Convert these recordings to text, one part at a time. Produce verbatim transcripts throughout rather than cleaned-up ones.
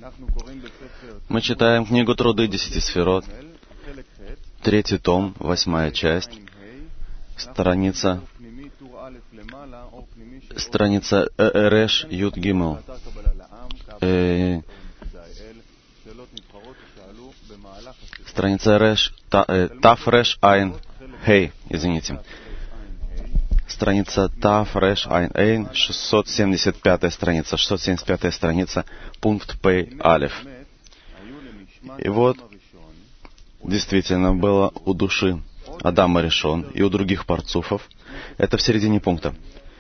Мы читаем книгу Труды Десяти Сферот, третий том, восьмая часть, страница, страница Реш Юд Гимел. Э, страница Реш, та, э, Таф Реш Айн Хей, извините. Страница Таф Реш Айн Эйн, шестьсот семьдесят пятая страница, шестьсот семьдесят пятая страница, пункт Пей Алеф. И вот, действительно, было у души Адама Ришон и у других парцуфов. Это в середине пункта.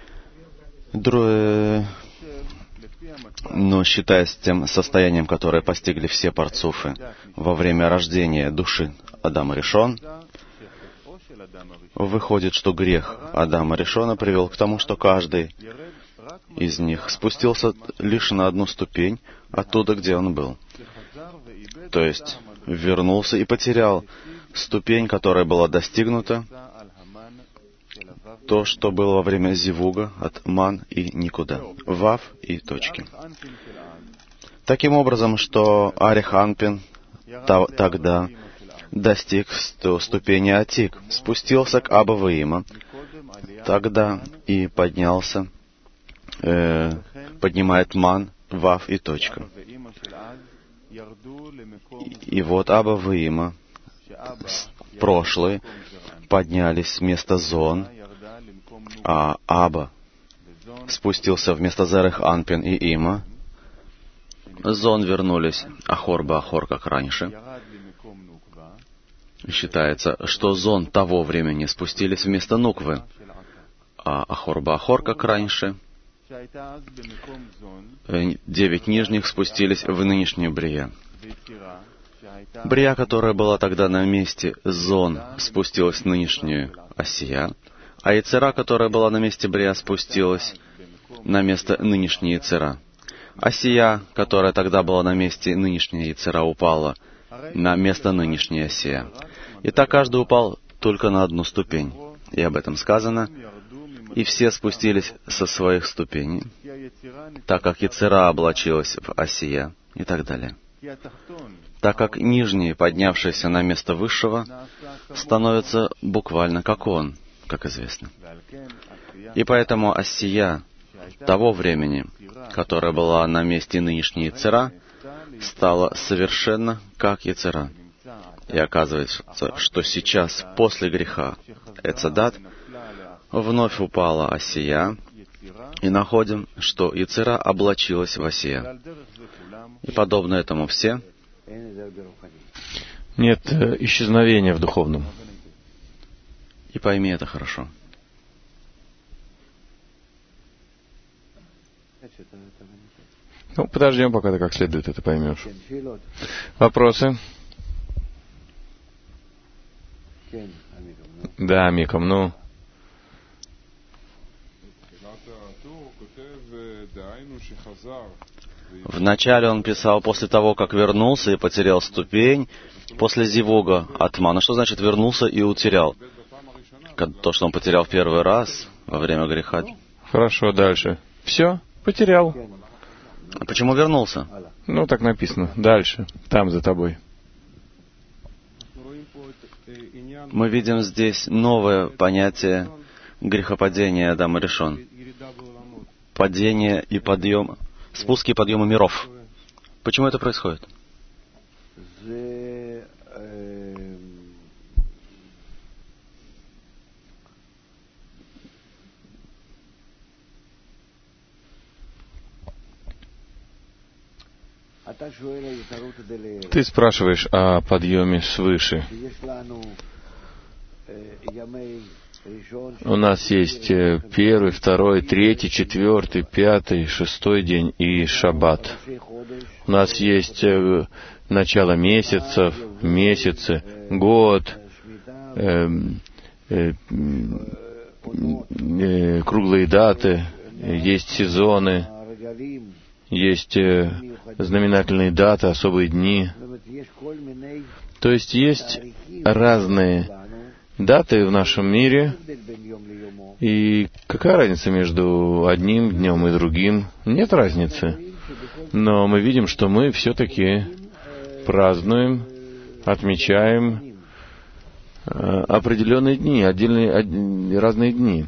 Дру... Но считаясь тем состоянием, которое постигли все парцуфы во время рождения души Адама Ришон, выходит, что грех Адама Ришона привел к тому, что каждый из них спустился лишь на одну ступень оттуда, где он был. То есть вернулся и потерял ступень, которая была достигнута, то, что было во время зивуга от ман и никуда, вав и точки. Таким образом, что Арих Анпин тогда достиг ступени Атик, спустился к Аба Ваима, тогда и поднялся, э, поднимает ман, вав и точка. И, и вот Аба Ваима, прошлые, поднялись вместо Зон, а Аба спустился вместо Зерех Анпин и Има. Зон вернулись Ахор Баахор, как раньше. Считается, что Зон того времени спустились вместо Нуквы, а Ахор Баахор, как раньше. Девять нижних спустились в нынешнюю Брия. Брия, которая была тогда на месте Зон, спустилась в нынешнюю Асия, а Яцера, которая была на месте Брия, спустилась на место нынешней Яцера. Асия, которая тогда была на месте нынешней Яцера, упала на место нынешней Асия. И так каждый упал только на одну ступень. И об этом сказано. И все спустились со своих ступеней, так как Яцера облачилась в Асия и так далее. Так как нижние, поднявшиеся на место высшего, становятся буквально как он, как известно. И поэтому Асия того времени, которая была на месте нынешней Яцера, стала совершенно как Яцера. И оказывается, что сейчас, после греха Эцадат, вновь упала Асия, и находим, что Яцера облачилась в Асия. И подобно этому все. Нет э, исчезновения в духовном. И пойми это хорошо. Ну, подождем, пока ты как следует это поймешь. Вопросы? Да, Миком, ну. Вначале он писал после того, как вернулся и потерял ступень, после зивуга от мана. Что значит вернулся и утерял? То, что он потерял в первый раз во время греха. Хорошо, дальше. Все, потерял. А почему вернулся? Ну, так написано. Дальше, там за тобой. Мы видим здесь новое понятие грехопадения Адама Ришон. Падение и подъем, спуски и подъемы миров. Почему это происходит? Ты спрашиваешь о подъеме свыше. У нас есть первый, второй, третий, четвертый, пятый, шестой день и шаббат. У нас есть начало месяцев, месяцы, год, э, э, э, круглые даты, есть сезоны, есть э, знаменательные даты, особые дни. То есть есть разные даты в нашем мире, и какая разница между одним днем и другим? Нет разницы. Но мы видим, что мы все-таки празднуем, отмечаем определенные дни, отдельные разные дни.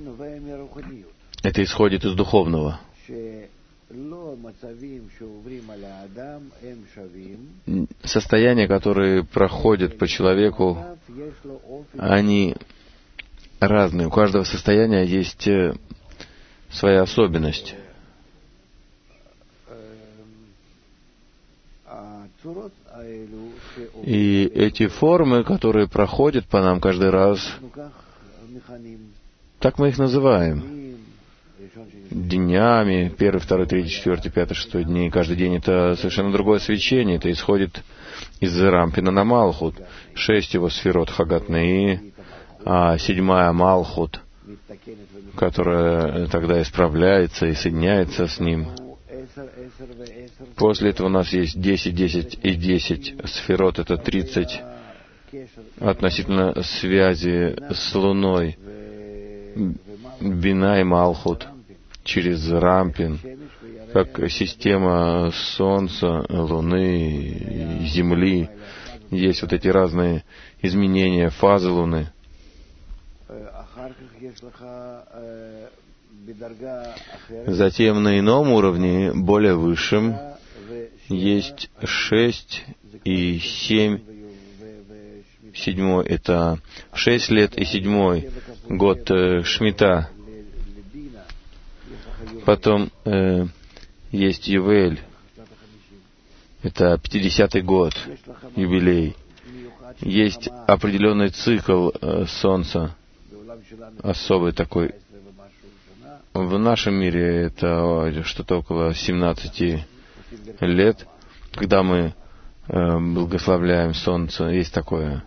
Это исходит из духовного. Состояния, которые проходят по человеку, они разные. У каждого состояния есть своя особенность. И эти формы, которые проходят по нам каждый раз, так мы их называем. Днями, первый, второй, третий, четвертый, пятый, шестой дни. Каждый день это совершенно другое свечение. Это исходит из Рампина на Малхут. Шесть его сферот Хагат Неи, а седьмая Малхут, которая тогда исправляется и соединяется с ним. После этого у нас есть десять, десять и десять сферот. Это тридцать относительно связи с Луной. Бина и Малхут через Рампин, как система Солнца, Луны, Земли. Есть вот эти разные изменения, фазы Луны. Затем на ином уровне, более высшем, есть шесть и семь. Седьмой — это шесть лет и седьмой год э, Шмита. Потом э, есть Ювель. Это пятидесятый год, юбилей. Есть определенный цикл э, Солнца, особый такой. В нашем мире это что-то около семнадцати лет, когда мы э, благословляем Солнце. Есть такое.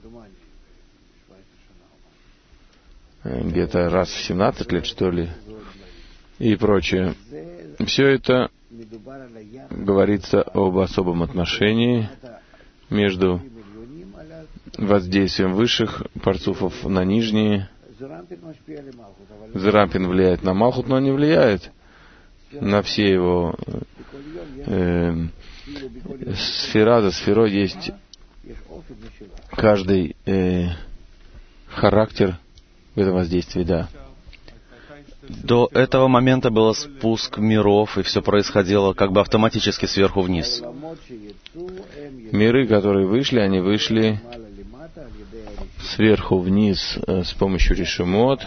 Где-то раз в семнадцать лет, что ли, и прочее. Все это говорится об особом отношении между воздействием высших парцуфов на нижние. Зерампин влияет на Малхут, но не влияет на все его э, сфера за сферой. Есть каждый э, характер в этом воздействии, да. До этого момента был спуск миров, и все происходило как бы автоматически сверху вниз. Миры, которые вышли, они вышли сверху вниз с помощью решимот,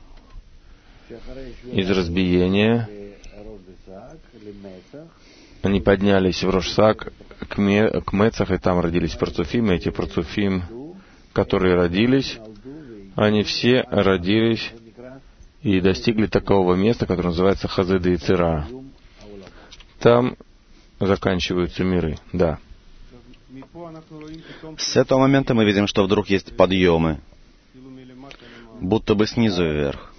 из разбиения. Они поднялись в Рошсак к, ме, к Мецах, и там родились парцуфим. И эти парцуфим, которые родились, они все родились и достигли такого места, которое называется Хазеда и Цира. Там заканчиваются миры, да. С этого момента мы видим, что вдруг есть подъемы, будто бы снизу вверх.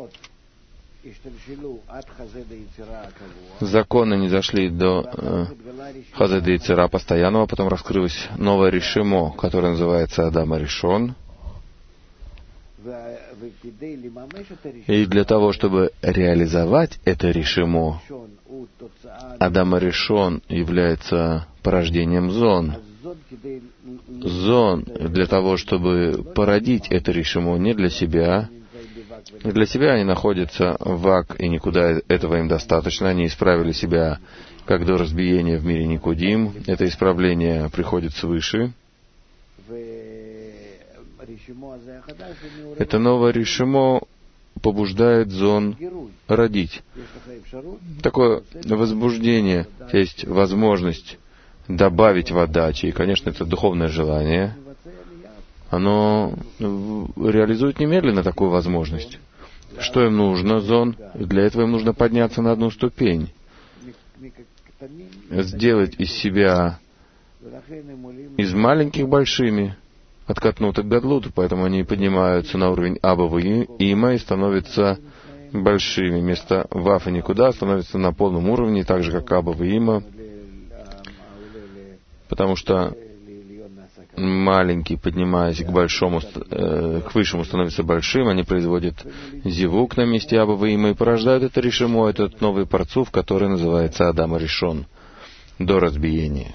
Законы не дошли до э, Хазеда и Цира постоянного, потом раскрылось новое решимо, которое называется Адам Аришон. И для того, чтобы реализовать это решимо, Адам Аришон является порождением зон. Зон для того, чтобы породить это решимо не для себя. Для себя они находятся в Ак, и никуда этого им достаточно. Они исправили себя, как до разбиения в мире Никудим. Это исправление приходит свыше. Это новое решимо побуждает зон родить. Такое возбуждение, есть возможность добавить в отдаче. И, конечно, это духовное желание. Оно реализует немедленно такую возможность. Что им нужно, зон? Для этого им нужно подняться на одну ступень. Сделать из себя из маленьких большими, от Катнута к Гадлуту, поэтому они поднимаются на уровень Абава и Има и становятся большими. Вместо Вафа никуда становятся на полном уровне, так же, как Абава и Има, потому что маленький, поднимаясь к большому, э, к высшему, становится большим, они производят зивук на месте Аба Ваима и порождают это решимо, этот новый парцуф, который называется Адам Аришон, до разбиения.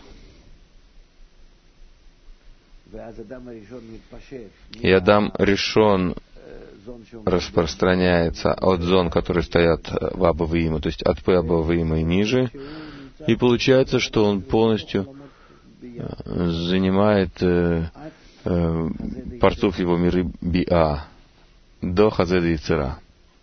И Адам Ришон распространяется от зон, которые стоят в Аба Ваима, то есть от П Аба Ваима и ниже, и получается, что он полностью занимает э, э, парцуф его миры Биа до Хазеда Яцера.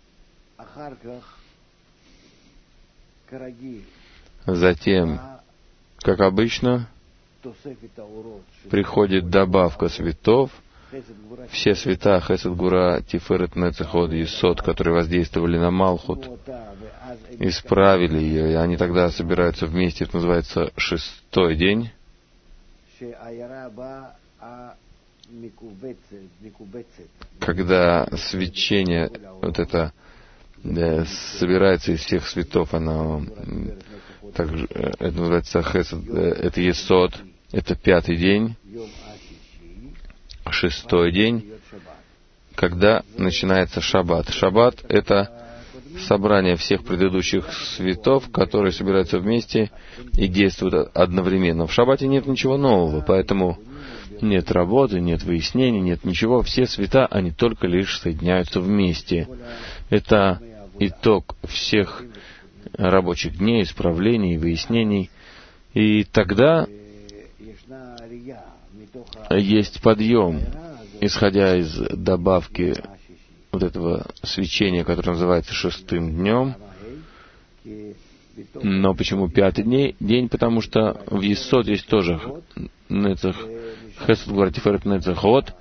Затем, как обычно, приходит добавка светов, все света Хесед Гура, Тиферет Нецех Од Есод, которые воздействовали на Малхут, исправили ее, и они тогда собираются вместе, это называется шестой день, когда свечение, вот это, да, собирается из всех светов, оно, также, это называется Хесед, это Есод, это пятый день, шестой день, когда начинается Шаббат. Шаббат — это собрание всех предыдущих светов, которые собираются вместе и действуют одновременно. В Шаббате нет ничего нового, поэтому нет работы, нет выяснений, нет ничего. Все света, они только лишь соединяются вместе. Это итог всех рабочих дней, исправлений, выяснений. И тогда есть подъем, исходя из добавки вот этого свечения, которое называется шестым днем. Но почему пятый день? день? Потому что в Есод есть тоже Нецех, Хесед Гура Тиферет Нецех Од,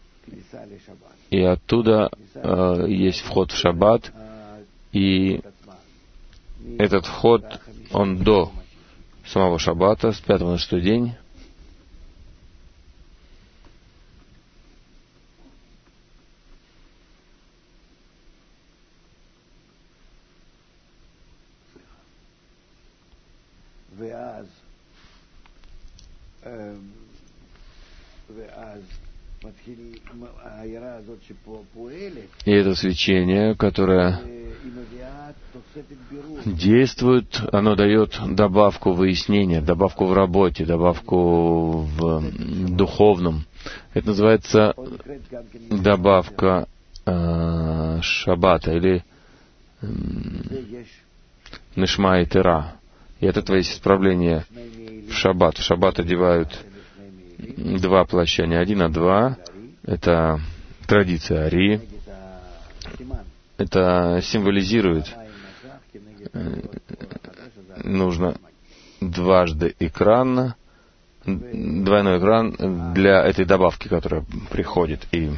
и оттуда э, есть вход в Шаббат, и этот вход, он до самого Шаббата, с пятого на шестой день. И это свечение, которое действует, оно дает добавку выяснения, добавку в работе, добавку в духовном. Это называется добавка э, Шаббата или э, Нишма и Тера. И от этого есть исправление в Шаббат. В Шаббат одевают два плаща, не один, а два. Это традиция Ари. Это символизирует, нужно дважды экран, двойной экран для этой добавки, которая приходит. И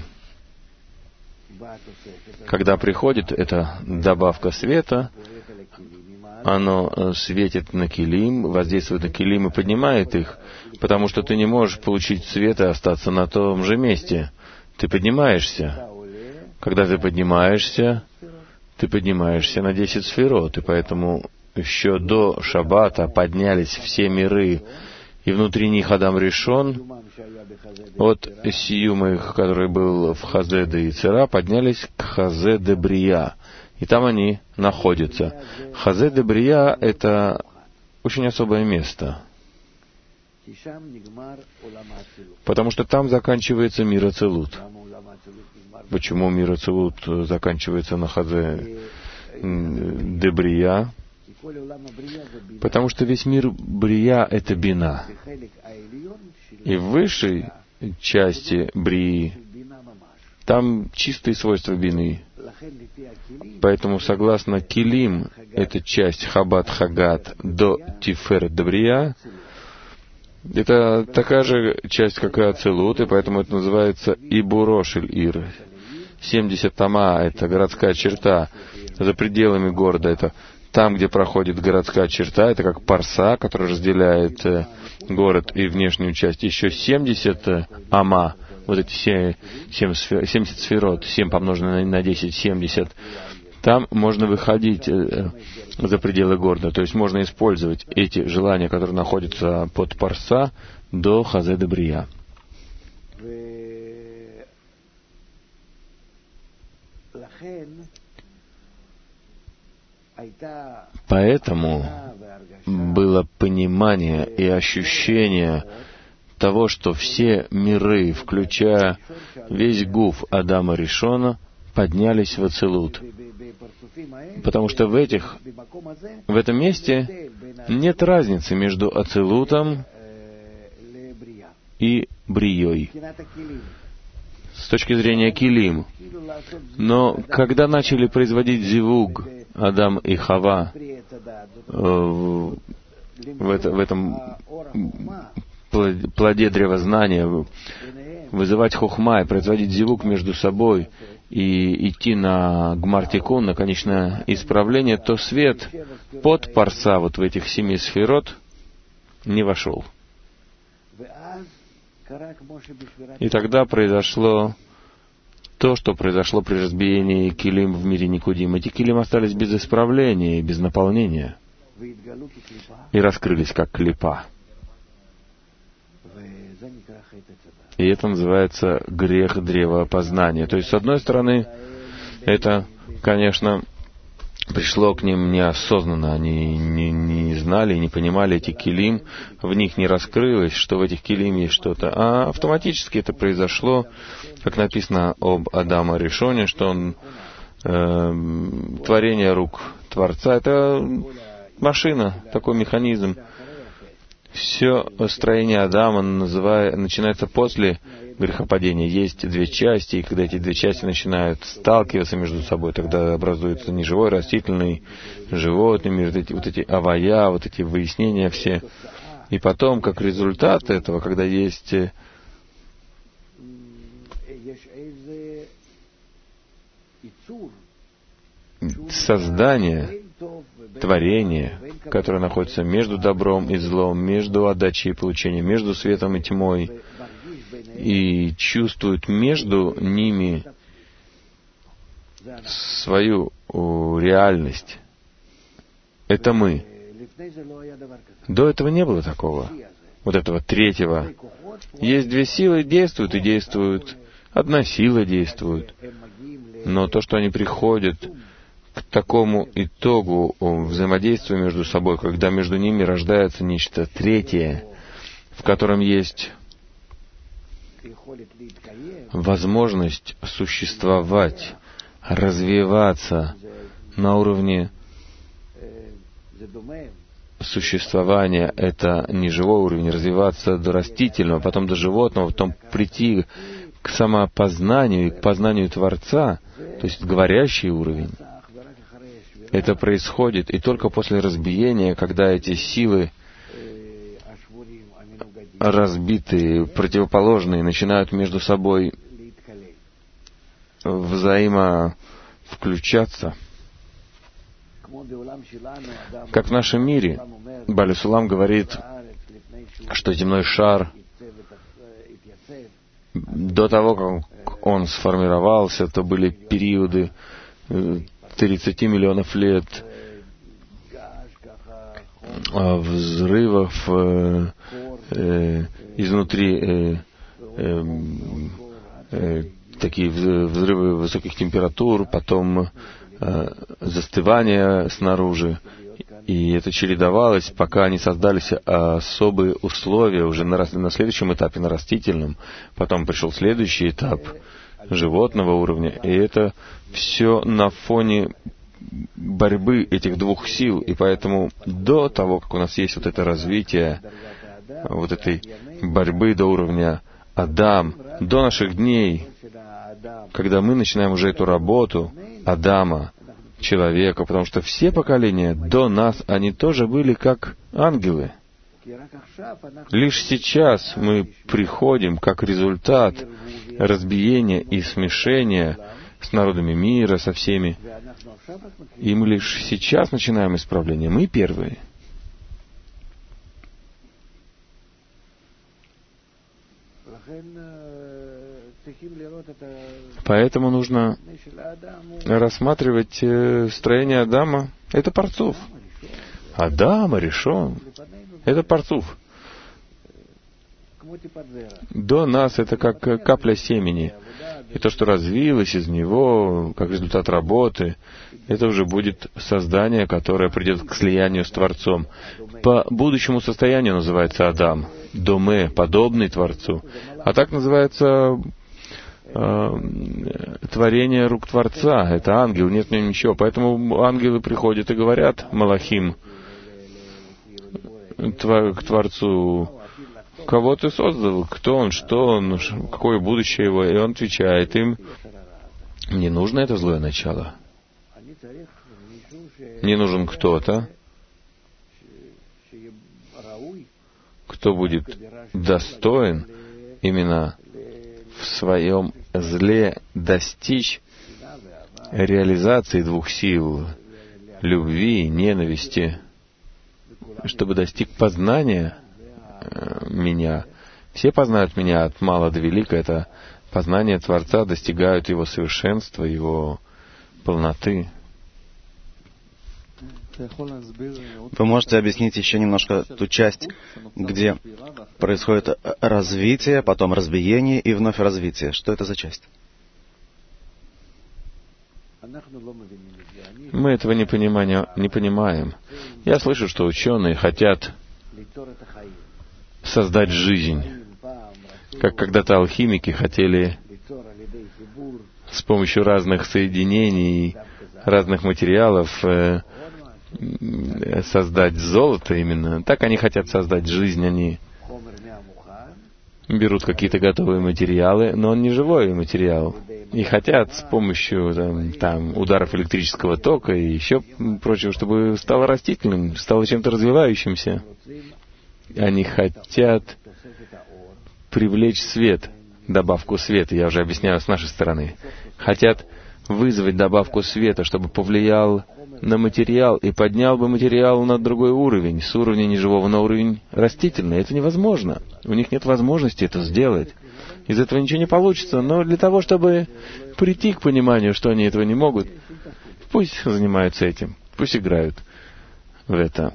когда приходит эта добавка света, оно светит на килим, воздействует на килим и поднимает их, потому что ты не можешь получить свет и остаться на том же месте. Ты поднимаешься. Когда ты поднимаешься, ты поднимаешься на десять сферот, и поэтому еще до Шаббата поднялись все миры, и внутри них Адам Ришон, от Сиюма их, который был в Хазеде Яцера, поднялись к Хазеде Брия. И там они находятся. Хазеде Брия — это очень особое место, потому что там заканчивается мир Ацилут. Почему мир Ацилут заканчивается на Хазе де Брия? Потому что весь мир Брия — это Бина. И в высшей части Брии там чистые свойства Бины. Поэтому, согласно Килим, это часть Хаббат Хагат до Тиферет де Брия, это такая же часть, как и Ацилут, и поэтому это называется Ибурошель Ир. семьдесят тома — это городская черта. За пределами города — это там, где проходит городская черта, это как парса, которая разделяет город и внешнюю часть. Еще семьдесят ама, вот эти семьдесят сферот, семь помноженное на десять, семьдесят, там можно выходить за пределы города. То есть можно использовать эти желания, которые находятся под парса, до Хазеде Брия. Поэтому было понимание и ощущение того, что все миры, включая весь гуф Адама Ришона, поднялись в Ацилут. Потому что в этих, в этом месте нет разницы между Ацилутом и Брией с точки зрения Килим. Но когда начали производить зивуг Адам и Хава э, в, это, в этом плоде древознания, вызывать хохма и производить зивуг между собой и идти на гмар-тикун, на конечное исправление, то свет под парса вот в этих семи сферот не вошел. И тогда произошло то, что произошло при разбиении килим в мире Никудим. Эти килим остались без исправления и без наполнения и раскрылись как клипа. И это называется грех древа познания. То есть, с одной стороны, это, конечно, пришло к ним неосознанно. Они не, не знали, не понимали эти килим, в них не раскрылось, что в этих килим есть что-то. А автоматически это произошло, как написано об Адаме Ришоне, что он э, творение рук Творца. Это машина, такой механизм. Все строение Адама называя, начинается после грехопадения. Есть две части, и когда эти две части начинают сталкиваться между собой, тогда образуется неживой, растительный, животный мир, вот эти, вот эти авая, вот эти выяснения все. И потом, как результат этого, когда есть создание, творение, которое находится между добром и злом, между отдачей и получением, между светом и тьмой, и чувствует между ними свою реальность. Это мы. До этого не было такого, вот этого третьего. Есть две силы, действуют и действуют. Одна сила действует. Но то, что они приходят к такому итогу взаимодействия между собой, когда между ними рождается нечто третье, в котором есть возможность существовать, развиваться на уровне существования, это не живой уровень, развиваться до растительного, потом до животного, потом прийти к самопознанию и к познанию Творца, то есть говорящий уровень. Это происходит и только после разбиения, когда эти силы разбитые, противоположные, начинают между собой взаимовключаться. Как в нашем мире, Бали Сулам говорит, что земной шар до того, как он сформировался, то были периоды тридцати миллионов лет взрывов э, э, изнутри, э, э, э, такие взрывы высоких температур, потом э, застывание снаружи. И это чередовалось, пока не создались особые условия уже на, на следующем этапе, на растительном. Потом пришел следующий этап животного уровня. И это все на фоне борьбы этих двух сил. И поэтому до того, как у нас есть вот это развитие вот этой борьбы до уровня Адам, до наших дней, когда мы начинаем уже эту работу Адама, человека, потому что все поколения до нас, они тоже были как ангелы. Лишь сейчас мы приходим как результат разбиения и смешения с народами мира, со всеми, и мы лишь сейчас начинаем исправление. Мы первые. Поэтому нужно рассматривать строение Адама. Это парцуф. Адама решен. Это парцуф. До нас это как капля семени. И то, что развилось из него, как результат работы, это уже будет создание, которое придет к слиянию с Творцом. По будущему состоянию называется Адам. Доме, подобный Творцу. А так называется э, творение рук Творца. Это ангел, нет в нем ничего. Поэтому ангелы приходят и говорят Малахим к Творцу: кого ты создал, кто он, что он, какое будущее его. И он отвечает им: мне нужно это злое начало. Мне нужен кто-то, кто будет достоин именно в своем зле достичь реализации двух сил — любви и ненависти, чтобы достиг познания меня. Все познают меня от мала до велика. Это познание Творца, достигают его совершенства, его полноты. Вы можете объяснить еще немножко ту часть, где происходит развитие, потом разбиение и вновь развитие? Что это за часть? Мы этого не, понимания, не понимаем. Я слышу, что ученые хотят создать жизнь, как когда-то алхимики хотели с помощью разных соединений, разных материалов э, создать золото именно. Так они хотят создать жизнь. Они берут какие-то готовые материалы, но он не живой материал. И хотят с помощью там, там, ударов электрического тока и еще прочего, чтобы стало растительным, стало чем-то развивающимся. Они хотят привлечь свет, добавку света, я уже объясняю с нашей стороны. Хотят вызвать добавку света, чтобы повлиял на материал и поднял бы материал на другой уровень, с уровня неживого на уровень растительный. Это невозможно. У них нет возможности это сделать. Из этого ничего не получится. Но для того, чтобы прийти к пониманию, что они этого не могут, пусть занимаются этим, пусть играют в это.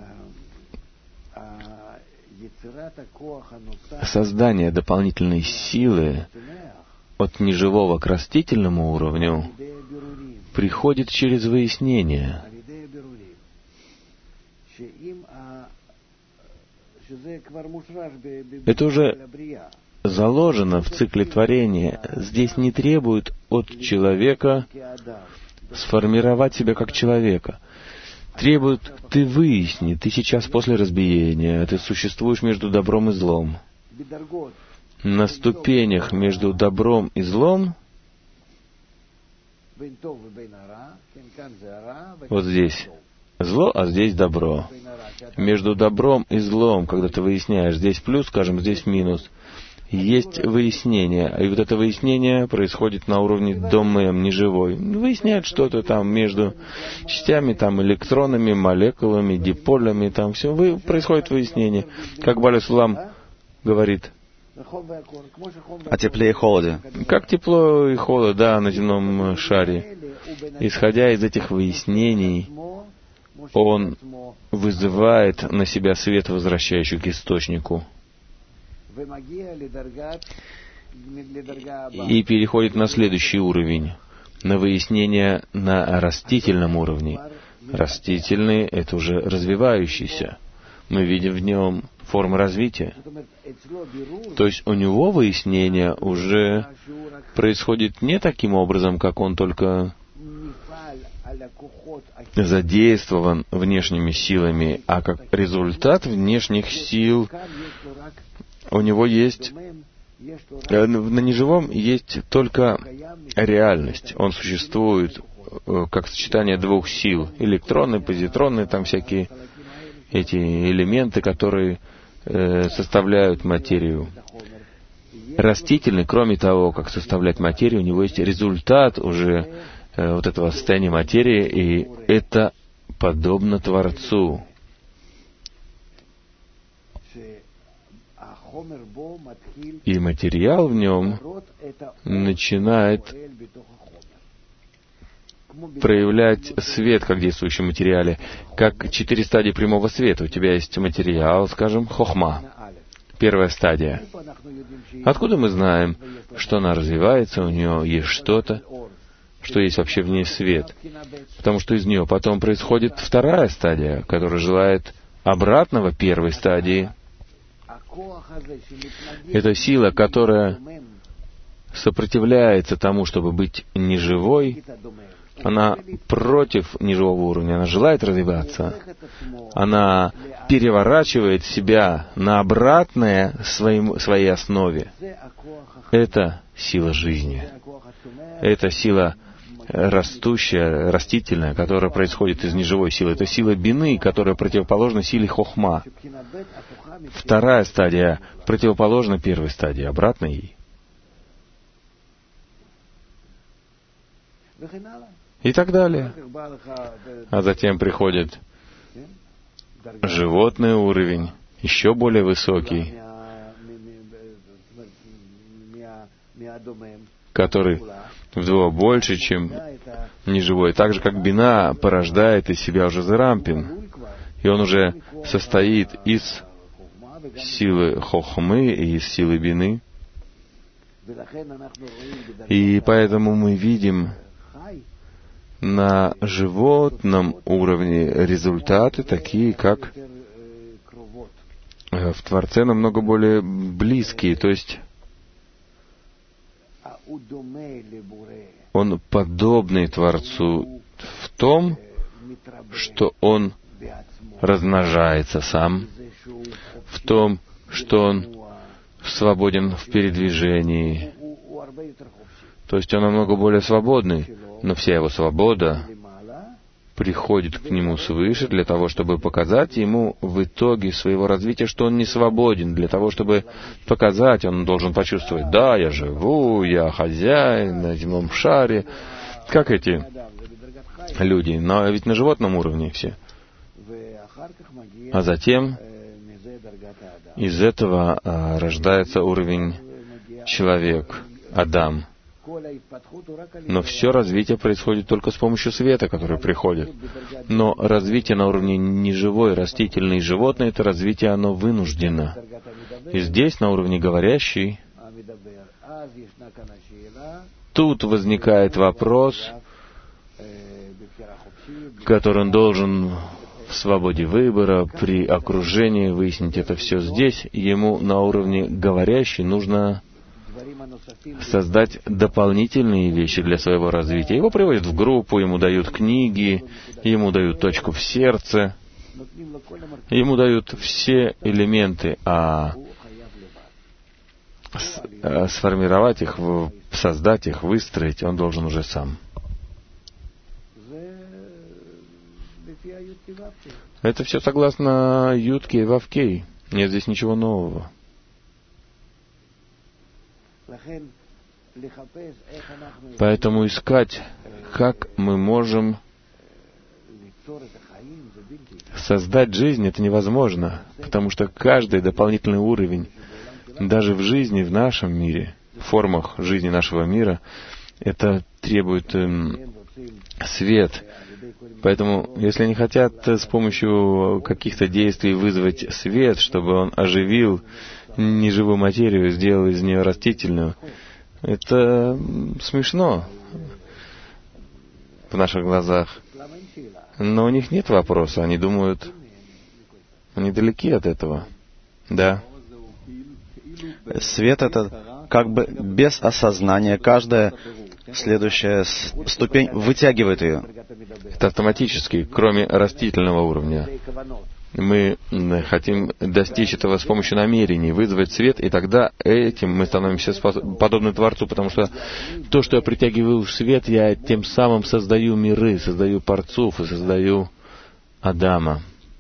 Создание дополнительной силы от неживого к растительному уровню приходит через выяснение. Это уже заложено в цикле творения. Здесь не требует от человека сформировать себя как человека. Требует: ты выясни, ты сейчас после разбиения, ты существуешь между добром и злом. На ступенях между добром и злом, вот здесь зло, а здесь добро. Между добром и злом, когда ты выясняешь, здесь плюс, скажем, здесь минус, есть выяснение. И вот это выяснение происходит на уровне домэм, неживой. Выясняют что-то там между частями, там, электронами, молекулами, диполями, там все. Вы, происходит выяснение. Как Баля Сулам говорит. О тепле и холоде. Как тепло и холод, да, на земном шаре. Исходя из этих выяснений, он вызывает на себя свет, возвращающий к источнику. И переходит на следующий уровень, на выяснение на растительном уровне. Растительный — это уже развивающийся. Мы видим в нем формы развития. То есть у него выяснение уже происходит не таким образом, как он только задействован внешними силами, а как результат внешних сил у него есть, на неживом есть только реальность. Он существует как сочетание двух сил, электронные, позитронные, там всякие эти элементы, которые э, составляют материю. Растительный, кроме того, как составлять материю, у него есть результат уже э, вот этого состояния материи, и это подобно Творцу. И материал в нем начинает проявлять свет как действующий в материале, как четыре стадии прямого света. У тебя есть материал, скажем, хохма. первая стадия. Откуда мы знаем, что она развивается, у нее есть что-то, что есть вообще в ней свет? Потому что из нее потом происходит вторая стадия, которая желает обратного первой стадии. Это сила, которая сопротивляется тому, чтобы быть неживой. Она против неживого уровня, она желает развиваться. Она переворачивает себя на обратное своим, своей основе. Это сила жизни. Это сила растущая, растительная, которая происходит из неживой силы. Это сила бины, которая противоположна силе хохма. Вторая стадия противоположна первой стадии, обратно ей. И так далее. А затем приходит животный уровень, еще более высокий, который вдвое больше, чем неживой. Так же, как бина порождает из себя уже зерампин, и он уже состоит из силы хохмы и из силы бины. И поэтому мы видим на животном уровне результаты такие, как в Творце намного более близкие, то есть он подобный Творцу в том, что он размножается сам, в том, что он свободен в передвижении. То есть он намного более свободный, но вся его свобода приходит к нему свыше для того, чтобы показать ему в итоге своего развития, что он не свободен. Для того, чтобы показать, он должен почувствовать: да, я живу, я хозяин на земном шаре, как эти люди, но ведь на животном уровне все. А затем из этого а, рождается уровень человек, Адам. Но все развитие происходит только с помощью света, который приходит. Но развитие на уровне неживой, растительной и животной, это развитие, оно вынуждено. И здесь, на уровне говорящей, тут возникает вопрос, который он должен в свободе выбора, при окружении выяснить это все здесь. Ему на уровне говорящей нужно создать дополнительные вещи для своего развития. Его приводят в группу, ему дают книги, ему дают точку в сердце, ему дают все элементы, а сформировать их, создать их, выстроить он должен уже сам. Это все согласно Ютке и Вавкей. Нет здесь ничего нового. Поэтому искать, как мы можем создать жизнь, это невозможно, потому что каждый дополнительный уровень, даже в жизни, в нашем мире, в формах жизни нашего мира, это требует эм, свет. Поэтому, если они хотят с помощью каких-то действий вызвать свет, чтобы он оживил неживую материю, сделал из нее растительную, это смешно в наших глазах. Но у них нет вопроса, они думают, они далеки от этого. Да. Свет — это как бы без осознания. Каждая следующая ступень вытягивает ее. Это автоматически, кроме растительного уровня. Мы хотим достичь этого с помощью намерений, вызвать свет, и тогда этим мы становимся подобны Творцу, потому что то, что я притягиваю в свет, я тем самым создаю миры, создаю Парцуф и создаю Адама.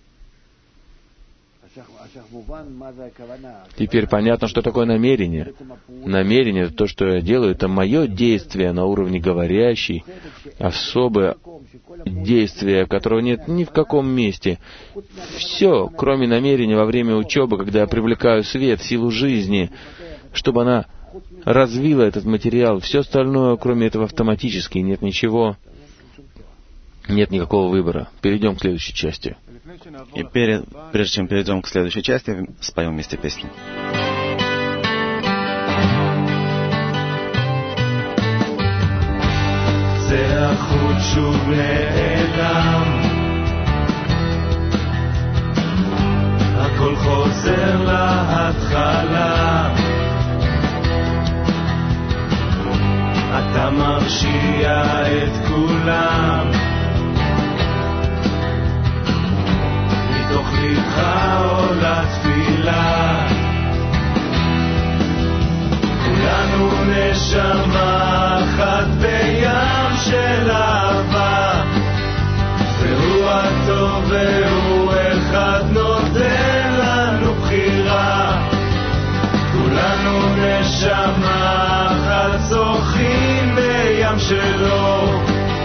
Теперь понятно, что такое намерение. Намерение, то, что я делаю, это мое действие на уровне говорящей, особое действие, которого нет ни в каком месте. Все, кроме намерения во время учебы, когда я привлекаю свет, силу жизни, чтобы она развила этот материал. Все остальное, кроме этого, автоматически. Нет ничего, нет никакого выбора. Перейдем к следующей части. И перед, прежде чем перейдем к следующей части, споем вместе песню. זה החוט שוב נעלם, הכל חוזר להתחלה, אתה מרשיע את כולם, מתוך לבך עולה תפילה, כולנו נשמה אחת בים של אהבה, והוא הטוב והוא אחד נותן לנו בחירה, כולנו נשמה אחת זוכים בים שלו,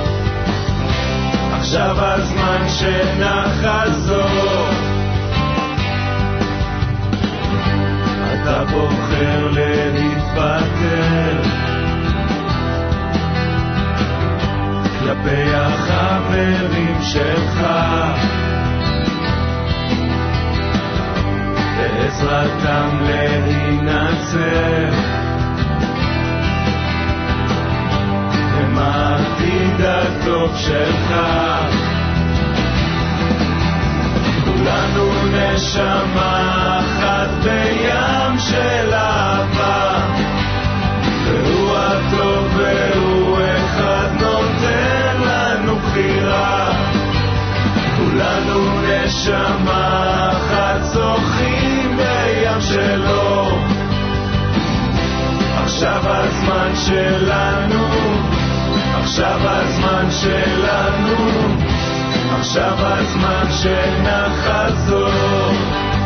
עכשיו הזמן שנחזור, אתה בוחר להתפטר כלפי החברים שלך, בעזרתם להינצר, הם העתיד הטוב שלך, כולנו נשמה אחת בים של אהבה, והוא הטוב והוא אחד נותן לנו בחירה, כולנו נשמה אחת זוכים בים שלו, עכשיו הזמן שלנו, עכשיו הזמן שלנו, עכשיו הזמן שנחזור,